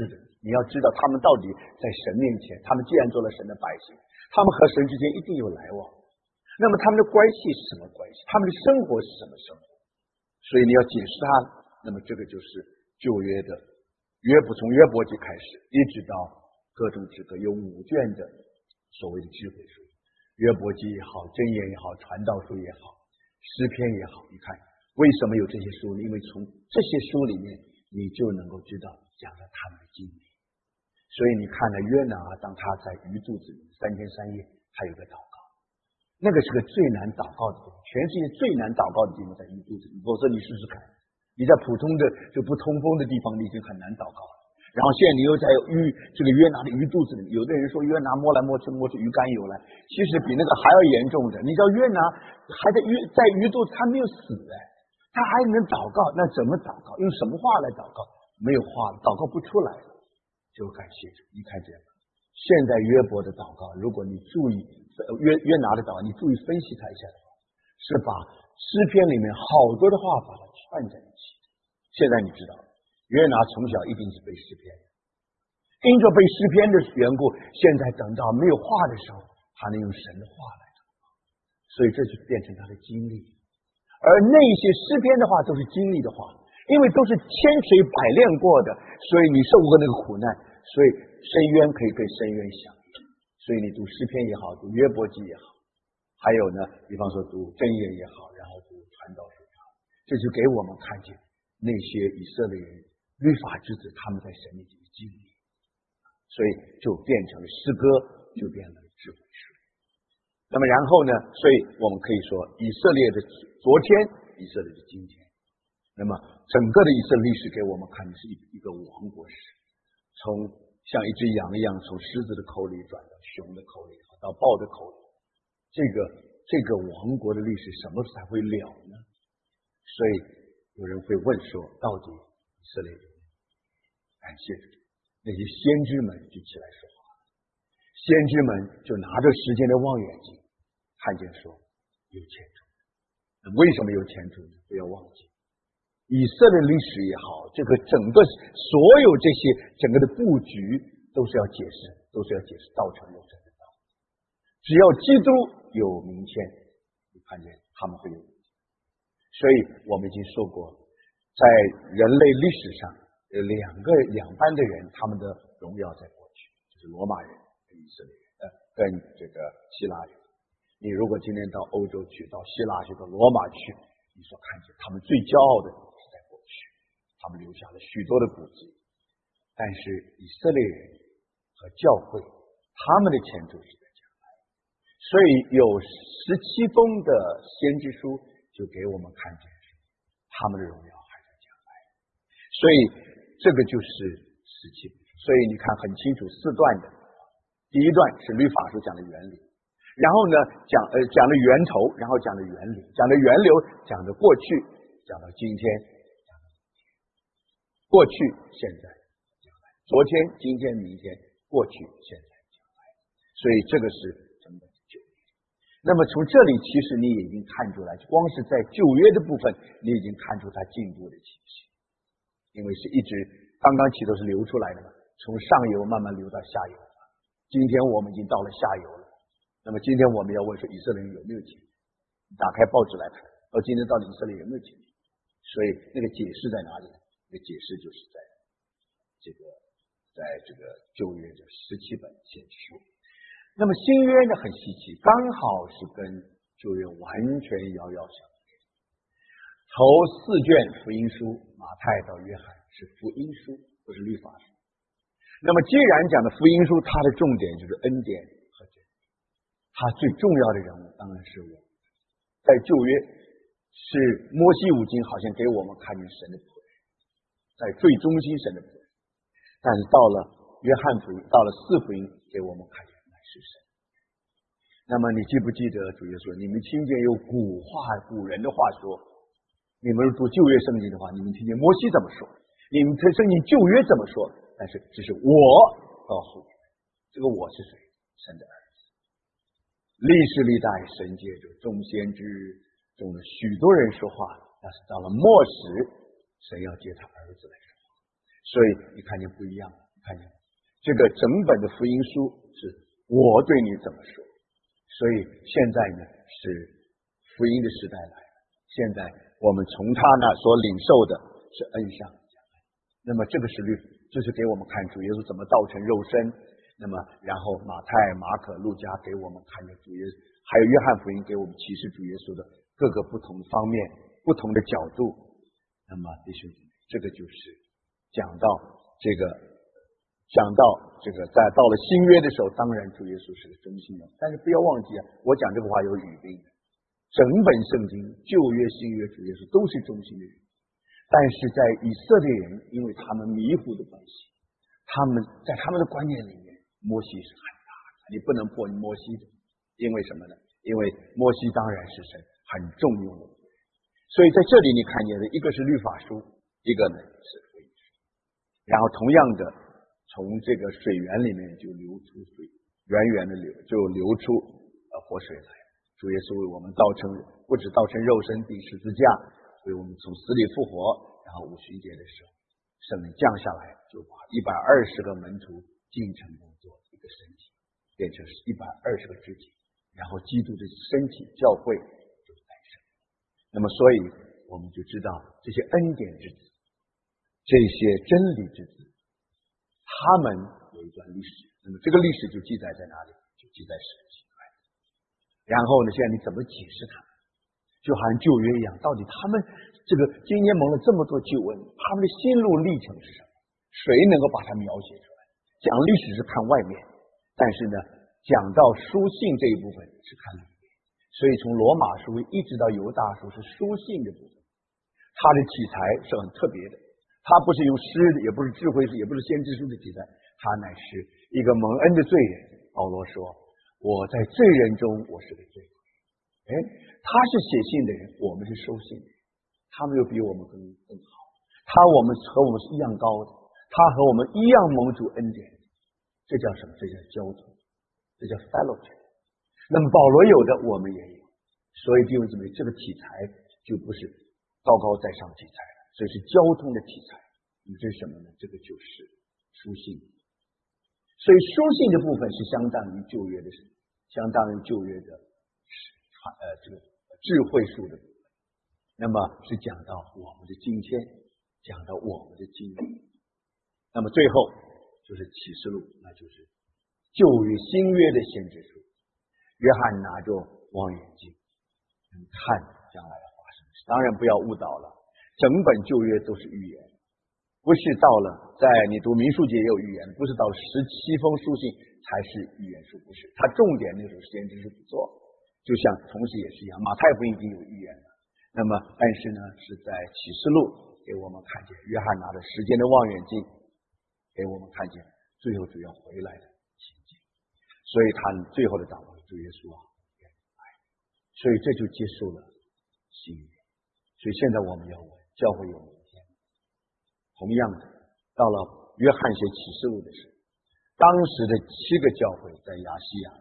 你要知道他们到底在神面前，他们既然做了神的百姓，他们和神之间一定有来往。那么他们的关系是什么关系？他们的生活是什么生活？所以你要解释它。那么这个就是旧约的从约伯记开始，一直到各种之歌，有5卷的所谓的智慧书，约伯记也好，箴言也好，传道书也好，诗篇也好。你看为什么有这些书呢？因为从这些书里面你就能够知道讲了他们的经历。所以你看了约拿，当他在鱼肚子里3天3夜，他有个祷告，那个是个最难祷告的地方，全世界最难祷告的地方在鱼肚子里。否则你试试看，你在普通的就不通风的地方，你已经很难祷告了。然后现在你又在这个约拿的鱼肚子里，有的人说约拿摸来摸去摸出鱼肝油来，其实比那个还要严重的。你知道约拿还在鱼肚子，他没有死他还能祷告，那怎么祷告？用什么话来祷告？没有话，祷告不出来了。就感谢主。你看这样，现在约伯的祷告，如果你注意约拿的祷告，你注意分析他一下的话，是把诗篇里面好多的话把它串在一起。现在你知道约拿从小一定是背诗篇，因着背诗篇的缘故，现在等到没有话的时候，他能用神的话来祷告，所以这就变成他的经历。而那些诗篇的话都是经历的话，因为都是千锤百炼过的，所以你受过那个苦难，所以深渊可以跟深渊相遇。所以你读诗篇也好，读约伯记也好，还有呢，比方说读箴言也好，然后读传道书也好，这就给我们看见那些以色列人律法之子他们在神面前的经历，所以就变成了诗歌，就变了智慧书。那么然后呢，所以我们可以说以色列的昨天，以色列的今天。那么整个的以色列历史给我们看的是一个王国史，从像一只羊一样从狮子的口里转到熊的口里，到豹的口里。这个王国的历史什么时候才会了呢？所以有人会问说，到底以色列人？感谢主，那些先知们就起来说话，先知们就拿着时间的望远镜，看见说有前途。那为什么有前途呢？不要忘记以色列历史也好，这个整个所有这些整个的布局都是要解释道成肉身的道。只要基督有明天，你看见他们会有明天。所以我们已经说过，在人类历史上两班的人，他们的荣耀在过去，就是罗马人跟以色列人跟这个希腊人。你如果今天到欧洲去，到希腊去，到罗马去，你所看见他们最骄傲的是在过去，他们留下了许多的古迹。但是以色列人和教会，他们的前途是在将来。所以有17封的先知书就给我们看见他们的荣耀还在将来。所以这个就是17封。所以你看很清楚4段的，第一段是律法书讲的原理，然后呢讲的源头，然后讲的原理，讲的源流，讲的过去，讲到今天，讲到过去现在将来，昨天今天明天，过去现在将来。所以这个是整本的旧约。那么从这里其实你已经看出来，光是在旧约的部分你已经看出它进步的情形，因为是一直刚刚起都是流出来的嘛，从上游慢慢流到下游。今天我们已经到了下游了。那么今天我们要问说以色列人有没有前途？打开报纸来看，今天到底以色列有没有前途？所以那个解释在哪里呢？那个解释就是在这个旧约的17本先知书。那么新约呢很稀奇，刚好是跟旧约完全遥遥相对。头4卷福音书，马太到约翰是福音书，不是律法书。那么既然讲的福音书，它的重点就是恩典和真理，它最重要的人物当然是我。在旧约是摩西五经好像给我们看见神的仆人，在最中心神的仆人，但是到了约翰福音，到了4福音，给我们看见乃是神。那么你记不记得主耶稣说，你们听见有古人的话说，你们读旧约圣经的话，你们听见摩西怎么说，你们圣经旧约怎么说，但是这是我告诉你们，这个我是谁？神的儿子。历史历代神借着众先知中的许多人说话，但是到了末时，神要借他儿子来说话。所以你看见不一样，你看见这个整本的福音书是我对你怎么说。所以现在呢是福音的时代来了，现在我们从他那所领受的是恩上加恩。那么这个是这是给我们看主耶稣怎么道成肉身。那么然后马太、马可、路加给我们看见主耶稣，还有约翰福音给我们启示主耶稣的各个不同的方面、不同的角度。那么弟兄姊妹，这个就是讲到这个在到了新约的时候，当然主耶稣是个中心人，但是不要忘记啊，我讲这个话有语病的。整本圣经旧约新约主耶稣都是中心的人，但是在以色列人因为他们迷糊的关系，他们在他们的观念里面，摩西是很大的，你不能破摩西的。因为什么呢？因为摩西当然是神很重用的。所以在这里你看见的一个是律法书，一个呢是福音书，然后同样的从这个水源里面就流出水，源源的就流出活水来。主耶稣为我们不止道成肉身钉十字架，为我们从死里复活，然后五旬节的时候圣灵降下来，就把120个门徒进城工作一个身体变成120个肢体，然后基督的身体教会就诞生。那么所以我们就知道这些恩典之子，这些真理之子，他们有一段历史。那么这个历史就记载在哪里？就记在圣经。然后呢，现在你怎么解释他们？就好像旧约一样，到底他们这个今天蒙了这么多救恩，他们的心路历程是什么？谁能够把它描写出来？讲历史是看外面，但是呢，讲到书信这一部分是看里面。所以从罗马书一直到犹大书是书信的部分，它的题材是很特别的，它不是用诗的，也不是智慧书，也不是先知书的题材，它乃是一个蒙恩的罪人。保罗说，我在罪人中我是个罪人。他是写信的人，我们是收信的人，他们又比我们更好，和我们是一样高的，他和我们一样蒙主恩典，这叫什么？这叫交通，这叫 fellowship。 那么保罗有的我们也有，所以弟兄姊妹，这个题材就不是高高在上题材了，这是交通的题材。那么这是什么呢？这个就是书信。所以书信的部分是相当于旧约的这个智慧树的部分，那么是讲到我们的今天，讲到我们的经历。那么最后就是启示录，那就是旧约新约的先知书。约翰拿着望远镜看将来的发生事，当然不要误导了，整本旧约都是预言，不是到了在你读民数记也有预言，不是到了17封书信才是预言书，不是，它重点那时候先知书不做。就像同时也是一样，马太福音已经有预言了，那么但是呢是在启示录给我们看见，约翰拿着时间的望远镜给我们看见最后主要回来的情景。所以他最后的祷告，主耶稣啊，所以这就结束了新约。所以现在我们要问，教会有明天。同样的，到了约翰写启示录的时候，当时的7个教会在亚细亚，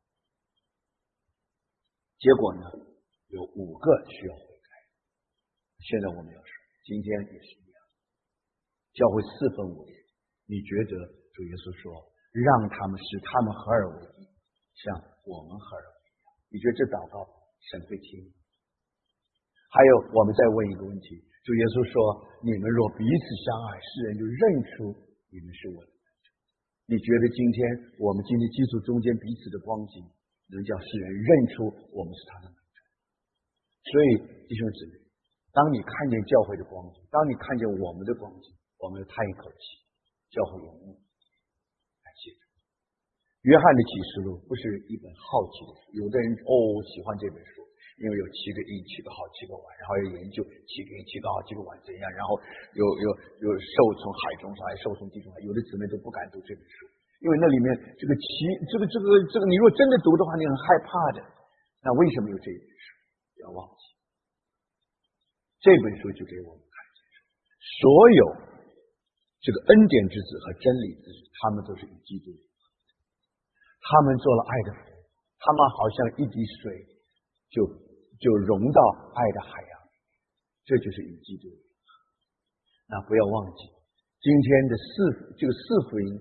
结果呢有5个需要悔改。现在我们要说，今天也是一样，教会4分5裂。你觉得主耶稣说让他们使他们合而为一，像我们合而为一，你觉得这祷告神会听吗？还有我们再问一个问题，主耶稣说你们若彼此相爱，世人就认出你们是我的门徒。你觉得今天我们今天基督中间彼此的光景能叫世人认出我们是他的门徒？所以弟兄姊妹，当你看见教会的光景，当你看见我们的光景，我们要叹一口气，教会有目，感谢主。约翰的启示录不是一本好奇的书，有的人喜欢这本书，因为有7个阴7个好7个晚，然后要研究7个阴7个好7个晚怎样，然后有兽从海中来，兽从地中来，有的姊妹都不敢读这本书，因为那里面这个你若真的读的话，你很害怕的。那为什么有这一本书？不要忘记，这本书就给我们看见，所有这个恩典之子和真理之子，他们都是与基督，他们做了爱的福，他们好像一滴水就融到爱的海洋里，这就是与基督。那不要忘记，今天的这个4福音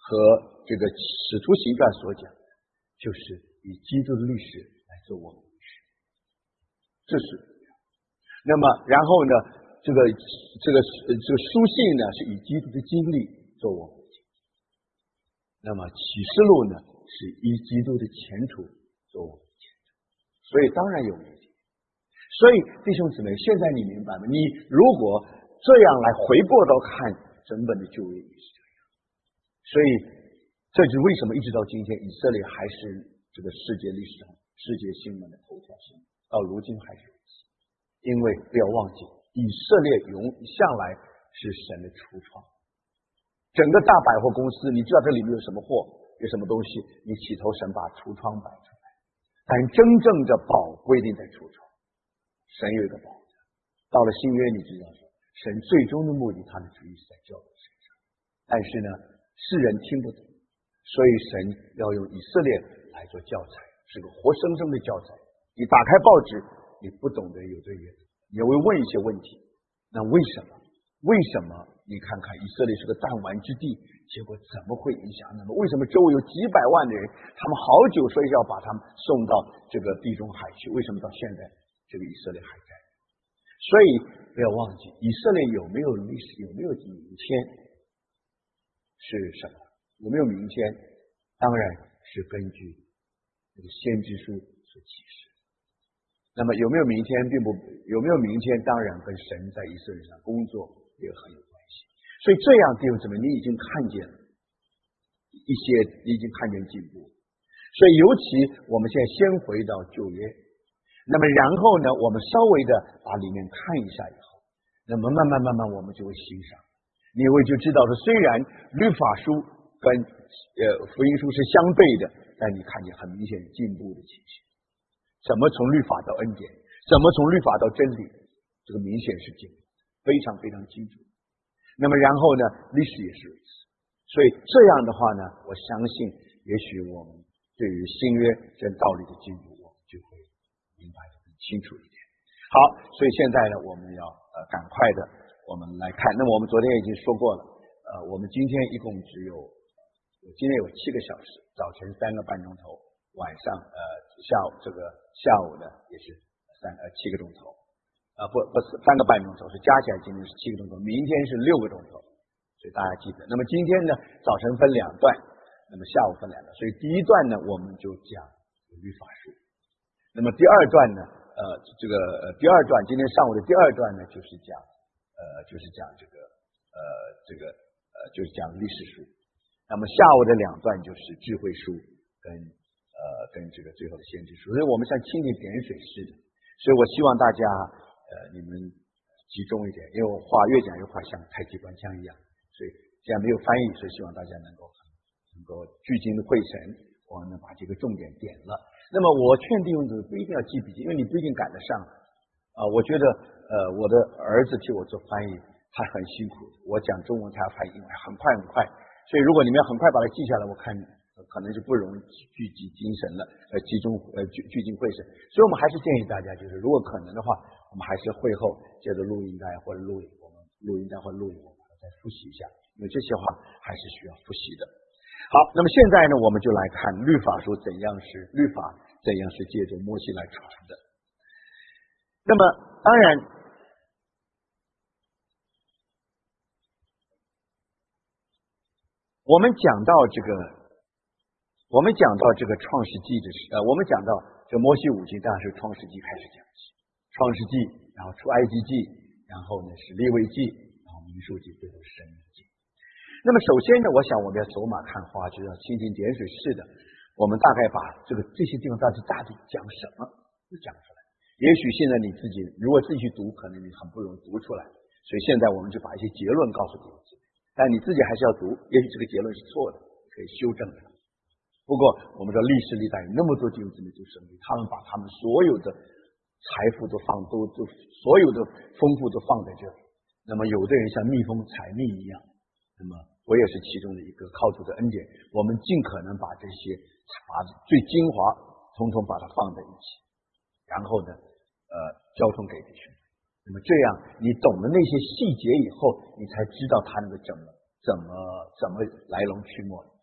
和这个使徒行传所讲，就是以基督的历史来做我们的历史，这是。那么然后呢，这个书信呢是以基督的经历做我们的经历，那么启示录呢是以基督的前途做我们的前途，所以当然有问题。所以弟兄姊妹，现在你明白吗？你如果这样来回过头看整本的旧约也是这样，所以这就是为什么一直到今天以色列还是这个世界历史上世界新闻的头条新闻，到如今还是如此。因为不要忘记，以色列向来是神的橱窗，整个大百货公司，你知道这里面有什么货，有什么东西，你起头神把橱窗摆出来，但真正的宝不一定在橱窗，神有一个宝藏。到了新约，你知道神最终的目的，他的旨意是在教会身上，但是呢，世人听不懂，所以神要用以色列来做教材，是个活生生的教材。你打开报纸，你不懂得有这阅读，你会问一些问题，那为什么？为什么？你看看以色列是个弹丸之地，结果怎么会影响？那么为什么周围有几百万的人，他们好久说要把他们送到这个地中海去？为什么到现在这个以色列还在？所以不要忘记，以色列有没有历史，有没有明天是什么？有没有明天？当然是根据这个先知书所启示。那么有没有明天，有没有明天，当然跟神在以色列上工作也很有关系。所以这样弟兄姊妹，你已经看见了一些，你已经看见进步。所以尤其我们现在先回到旧约，那么然后呢，我们稍微的把里面看一下以后，那么慢慢我们就会欣赏，你会就知道说，虽然律法书跟福音书是相悖的，但你看见很明显进步的情形。怎么从律法到恩典，怎么从律法到真理，这个明显是进步，非常非常清楚。那么然后呢，历史也是如此。所以这样的话呢，我相信也许我们对于新约这道理的进步，我们就会明白得更清楚一点。好，所以现在呢，我们要赶快的我们来看。那么我们昨天已经说过了，我们今天一共今天有7个小时，早晨3个半钟头，晚上下午呢也是7个钟头，不是3个半钟头，是加起来今天是7个钟头，明天是6个钟头，所以大家记得。那么今天呢，早晨分2段，那么下午分2段，所以第一段呢我们就讲律法书，那么第二段呢，第二段今天上午的第二段呢就是讲就是讲历史书，那么下午的2段就是智慧书跟这个最后的先知书，所以我们像蜻蜓点水似的。所以我希望大家你们集中一点，因为我话越讲越话像开机关枪一样，所以既然没有翻译，所以希望大家能够聚精的会神，我们把这个重点点了。那么我劝弟兄姊妹不一定要记笔记，因为你不一定赶得上。我觉得我的儿子替我做翻译，他很辛苦，我讲中文他要翻译英文，很快，所以如果你们要很快把它记下来，我看可能就不容易聚集精神了，聚精会神。所以我们还是建议大家，就是如果可能的话，我们还是会后接着录音带或者录影，我们再复习一下，因为这些话还是需要复习的。好，那么现在呢，我们就来看律法书怎样是借着摩西来传的。那么当然我们讲到这个创世纪的我们讲到这摩西五经，当然是创世纪开始讲起，创世纪，然后出埃及记，然后呢是利未记，然后民数记，最后是申命记。那么首先呢，我想我们要走马看花，就要蜻蜓点水似的，我们大概把这些地方到底讲什么就讲出来。也许现在你自己如果自己去读，可能你很不容易读出来，所以现在我们就把一些结论告诉弟兄姊妹，但你自己还是要读，也许这个结论是错的，可以修正它。不过我们说历史历代有那么多弟兄姊妹做生意，他们把他们所有的财富都所有的丰富都放在这里。那么有的人像蜜蜂采蜜一样，那么我也是其中的一个，靠主的恩典，我们尽可能把这些把最精华统统把它放在一起，然后呢交通给弟兄。那么这样你懂了那些细节以后，你才知道它那个怎么来龙去脉。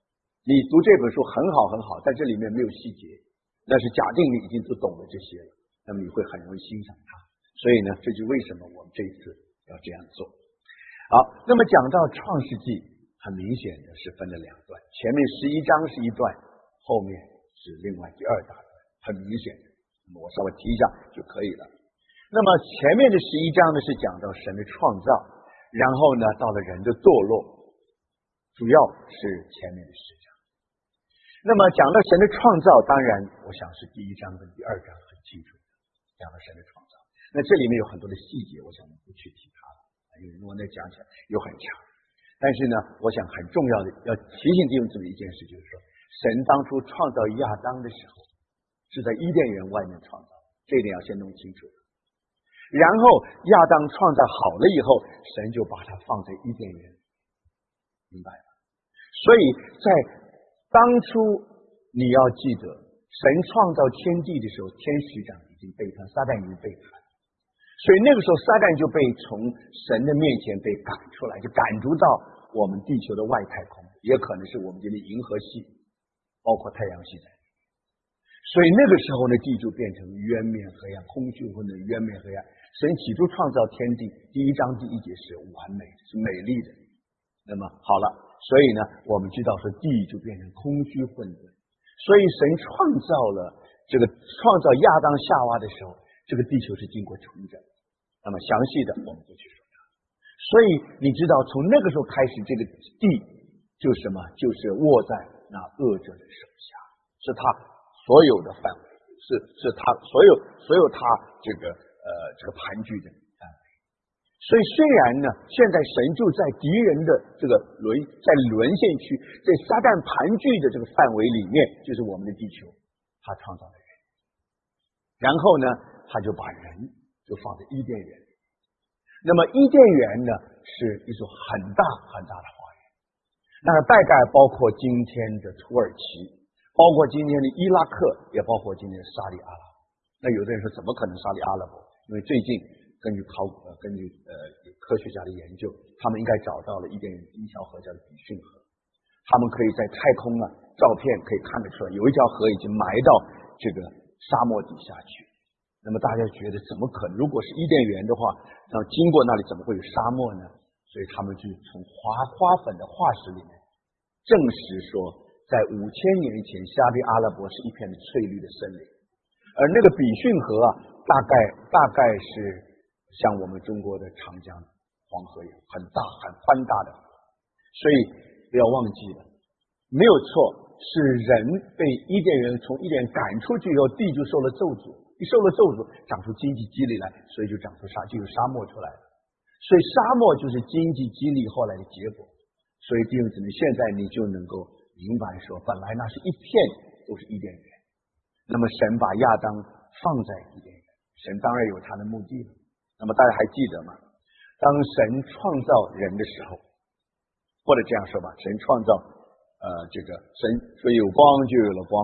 你读这本书很好很好，在这里面没有细节，但是假定你已经都懂了这些了，那么你会很容易欣赏它。所以呢，这就为什么我们这一次要这样做。好，那么讲到创世纪，很明显的是分了两段，前面11章是一段，后面是另外第二大段，很明显的。那么我稍微提一下就可以了。那么前面的11章呢是讲到神的创造，然后呢到了人的堕落，主要是前面的10章。那么讲到神的创造，当然我想是第1章跟第2章很清楚讲到神的创造。那这里面有很多的细节，我想我们不去提它了，因为如果那讲起来又很长。但是呢，我想很重要的要提醒弟兄姊妹一件事，就是说神当初创造亚当的时候是在伊甸园外面创造，这一点要先弄清楚。然后亚当创造好了以后，神就把它放在伊甸园，明白吗？所以在当初你要记得，神创造天地的时候，天使长已经背叛，撒旦已经背叛，所以那个时候撒旦就被从神的面前被赶出来，就赶逐到我们地球的外太空，也可能是我们这里银河系，包括太阳系在内。所以那个时候呢，地就变成渊面黑暗，空虚混沌，渊面黑暗。神起初创造天地，第1章第1节是完美的，是美丽的。那么好了，所以呢，我们知道说地就变成空虚混沌。所以神创造了创造亚当夏娃的时候，这个地球是经过重整。那么详细的我们不去说它。所以你知道，从那个时候开始，这个地就是什么？就是握在那恶者的手下，是他所有的范围，是他所有他这个盘踞的范围。所以虽然呢，现在神就在敌人的这个沦陷区，在撒旦盘踞的这个范围里面，就是我们的地球，他创造了人，然后呢，他就把人就放在伊甸园。那么伊甸园呢，是一所很大很大的花园，那大概包括今天的土耳其，包括今天的伊拉克，也包括今天的沙利阿拉伯。那有的人说，怎么可能沙利阿拉伯？因为最近根据科学家的研究，他们应该找到了伊甸园第一条河叫比逊河，他们可以在太空照片可以看得出来，有一条河已经埋到这个沙漠底下去。那么大家觉得怎么可能？如果是伊甸园的话，那经过那里怎么会有沙漠呢？所以他们就从花粉的化石里面证实说，在5000年前，沙利阿拉伯是一片的翠绿的森林，而那个比逊河大概是像我们中国的长江、黄河一样，很大很宽大的河。所以不要忘记了，没有错，是人被伊甸园从伊甸赶出去以后，地就受了咒诅，一受了咒诅，长出经济激励来，所以就长出就有沙漠出来了。所以沙漠就是经济激励后来的结果。所以弟兄姊妹，现在你就能够明白说，本来那是一片都是伊甸园，那么神把亚当放在伊甸园，神当然有他的目的了。那么大家还记得吗？当神创造人的时候，或者这样说吧，神创造神说有光就有了光。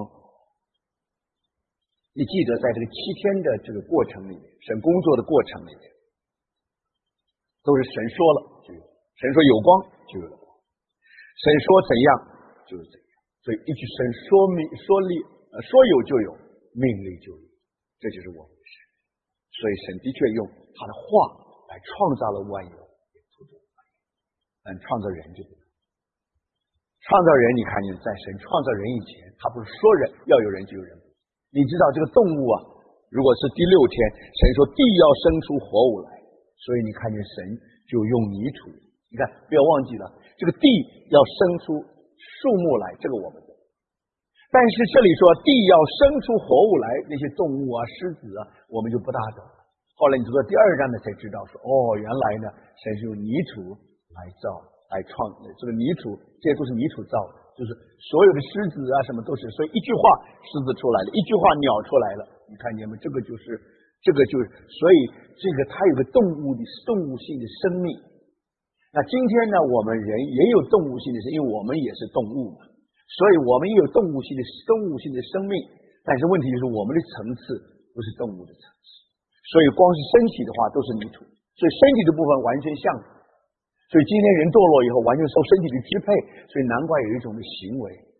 你记得在这个7天的这个过程里面，神工作的过程里面，都是神说了就有，神说有光就有了光，神说怎样就是怎样。所以一句神说有就有，命立就有，这就是我们的神。所以神的确用他的话来创造了万有，但创造人就不能。创造人，你看见在神创造人以前，他不是说人要有人就有人。你知道这个动物如果是第6天，神说地要生出活物来，所以你看见神就用泥土。你看，不要忘记了，这个地要生出树木来，这个我们懂。但是这里说地要生出活物来，那些动物狮子我们就不大懂了。后来你读到第2章呢，才知道说，原来呢，神是用泥土来造，来创这个泥土，这些都是泥土造的，就是所有的狮子什么都是。所以一句话狮子出来了，一句话鸟出来了，你看见吗？这个就是，所以这个它有个动物性的生命。那今天呢，我们人也有动物性的生命，因为我们也是动物嘛，所以我们也有动物性的生命。但是问题就是我们的层次不是动物的层次，所以光是身体的话都是泥土，所以身体的部分完全像。所以今天人堕落以后，完全受身体的支配，所以难怪有一种的行为，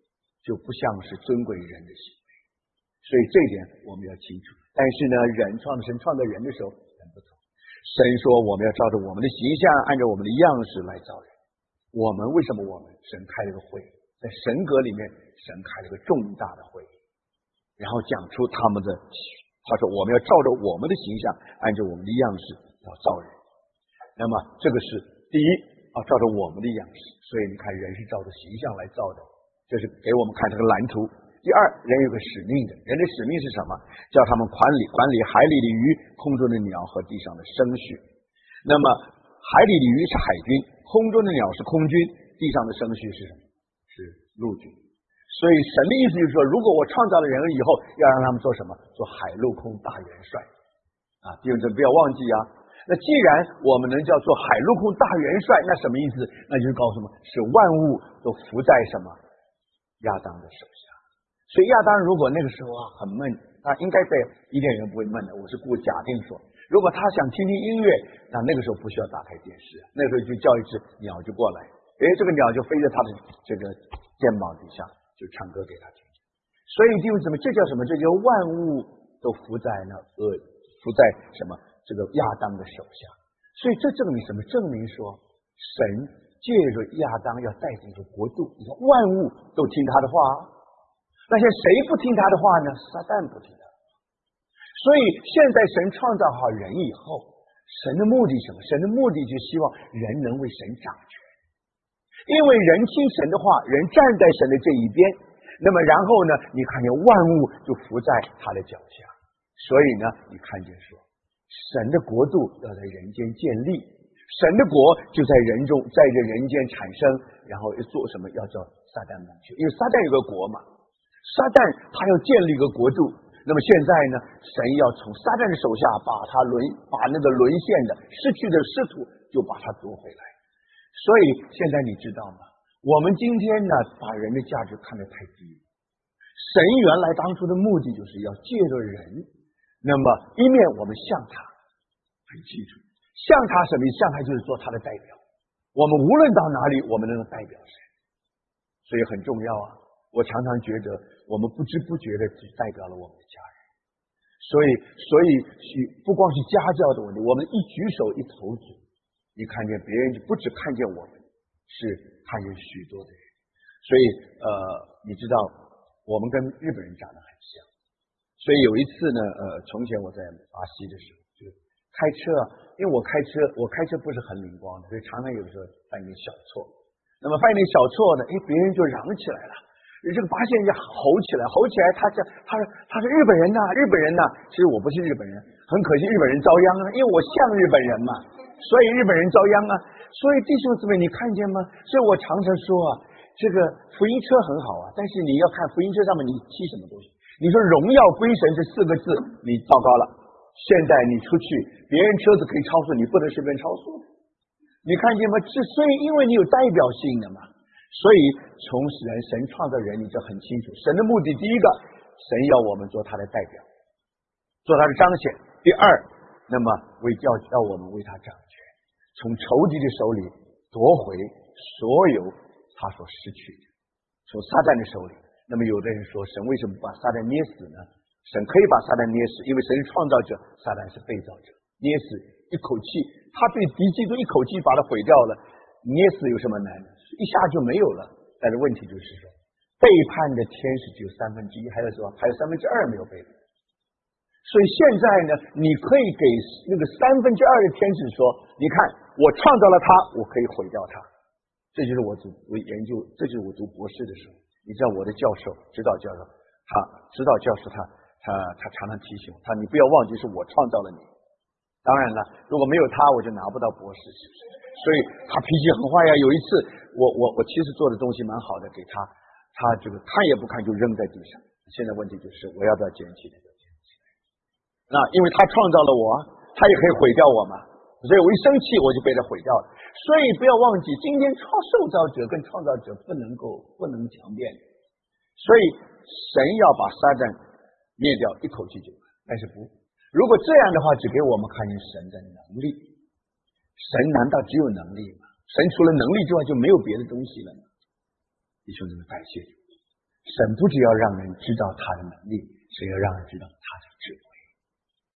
就不像是尊贵人的行为。所以这一点我们要清楚。但是呢，神创造人的时候很不同。神说我们要照着我们的形象，按照我们的样式来造人。为什么神开了个会，在神阁里面神开了个重大的会，然后讲出他说我们要照着我们的形象，按照我们的样式要造人。那么这个是第一照着我们的样式，所以你看人是照着形象来造的，这是给我们看这个蓝图。第二，人有个使命的，人的使命是什么？叫他们管理海里的鱼、空中的鸟和地上的牲畜。那么海里的鱼是海军，空中的鸟是空军，地上的牲畜是什么？是陆军。所以神的意思就是说，如果我创造了人以后，要让他们做什么？做海陆空大元帅弟兄姊妹不要忘记那既然我们能叫做海陆空大元帅，那什么意思？那就是告诉我们，是万物都服在什么？亚当的手下。所以亚当如果那个时候很闷，他应该在伊甸园不会闷的。我是假定说，如果他想听听音乐，那个时候不需要打开电视，那个时候就叫一只鸟就过来，这个鸟就飞在他的这个肩膀底下，就唱歌给他听。所以弟兄姊妹，这叫什么？这叫万物都服在什么？这个亚当的手下。所以这证明什么？证明说神借着亚当要带领一个国度，你看万物都听他的话。那些谁不听他的话呢？撒旦不听他的话。所以现在神创造好人以后，神的目的是什么？神的目的就希望人能为神掌权。因为人听神的话，人站在神的这一边，那么然后呢，你看见万物就伏在他的脚下。所以呢，你看见说神的国度要在人间建立，神的国就在人中，在这人间产生，然后要做什么？要叫撒旦蒙羞。因为撒旦有个国嘛，撒旦他要建立一个国度，那么现在呢，神要从撒旦的手下把那个沦陷的失去的师徒就把他夺回来。所以现在你知道吗？我们今天呢，把人的价值看得太低。神原来当初的目的就是要借着人，那么一面我们向他，很清楚，向他什么意思？向他就是做他的代表。我们无论到哪里，我们能代表神，所以很重要我常常觉得我们不知不觉的只代表了我们的家人，所以不光是家教的问题，我们一举手一投足，你看见别人就不只看见我们，是看见许多的人。所以你知道我们跟日本人长得很像，所以有一次呢从前我在巴西的时候，就开车，因为我开车不是很灵光的，所以常常有时候犯一点小错。那么犯一点小错呢，别人就嚷起来了。这个巴西人就吼起来，他是日本人呐，日本人呐。其实我不是日本人，很可惜日本人遭殃因为我像日本人嘛，所以日本人遭殃所以弟兄姊妹，你看见吗？所以我常常说这个福音车很好但是你要看福音车上面你贴什么东西。你说荣耀归神这4个字，你糟糕了。现在你出去，别人车子可以超速，你不能随便超速。你看见吗？所以因为你有代表性的嘛。所以从神创造人，你就很清楚，神的目的第一个，神要我们做他的代表，做他的彰显。第二，那么要我们为他掌权，从仇敌的手里夺回所有他所失去的，从撒旦的手里。那么有的人说，神为什么把撒旦捏死呢？神可以把撒旦捏死，因为神是创造者，撒旦是被造者。捏死一口气，他对敌基督一口气把它毁掉了，捏死有什么难？一下就没有了。但是问题就是说，背叛的天使只有1/3，还有2/3没有背叛。所以现在呢，你可以给那个2/3的天使说，你看我创造了他，我可以毁掉他。这就是我研究，这就是我读博士的时候，你知道我的指导教授他常常提醒我，你不要忘记是我创造了你。当然了，如果没有他，我就拿不到博士，是不是？所以他脾气很坏有一次，我其实做的东西蛮好的，给他看也不看就扔在地上。现在问题就是我要不要捡起来？那因为他创造了我，他也可以毁掉我嘛。所以我一生气我就被他毁掉了。所以不要忘记，今天受造者跟创造者不能强辩。所以神要把撒旦灭掉，一口气就完。但是不，如果这样的话，只给我们看见神的能力。神难道只有能力吗？神除了能力之外就没有别的东西了吗？弟兄姊妹，感谢主。 神不只要让人知道他的能力，是要让人知道他的智慧。